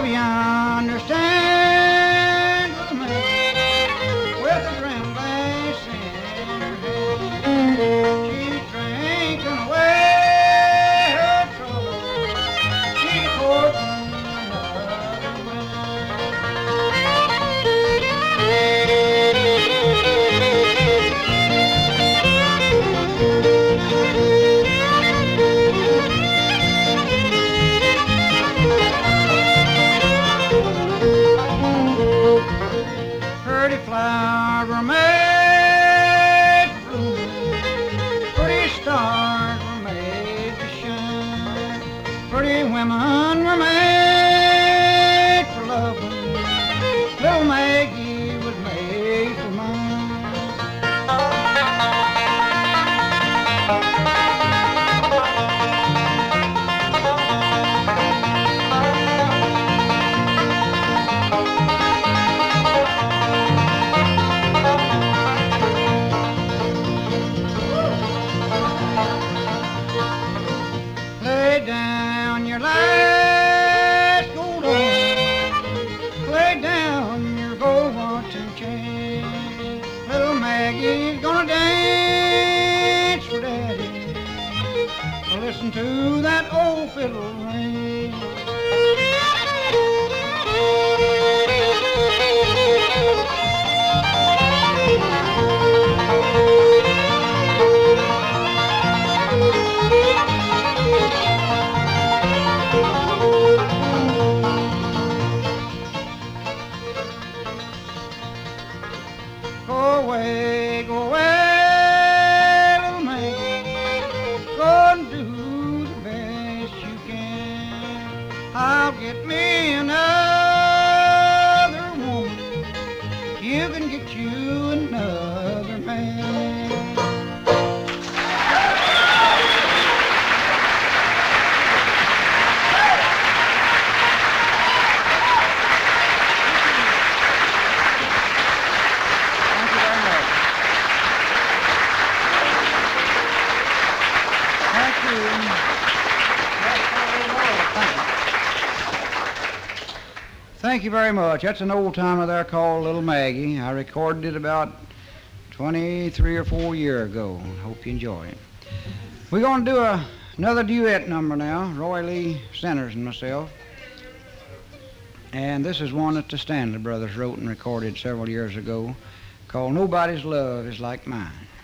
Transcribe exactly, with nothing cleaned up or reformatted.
If you understand with me, with a dram glass in her hand, she's drinking away her trouble. She's courting another man. Pretty flowers were made for blooming, pretty stars were made to shine, pretty women were made for loving, little Maggie was made for mine. Lay down your last gold ornament, lay down your gold watch and chain. Little Maggie's gonna dance for Daddy. Listen to that old fiddle ring. Go away, go away, little Maggie. Go and do the best you can. I'll get me another woman. You can get you another man. Thank you. Thank you very much. That's an old timer there called Little Maggie. I recorded it about twenty-three or four years ago. Hope you enjoy it. We're going to do a, another duet number now, Roy Lee Centers and myself. And this is one that the Stanley Brothers wrote and recorded several years ago, called Nobody's Love Is Like Mine.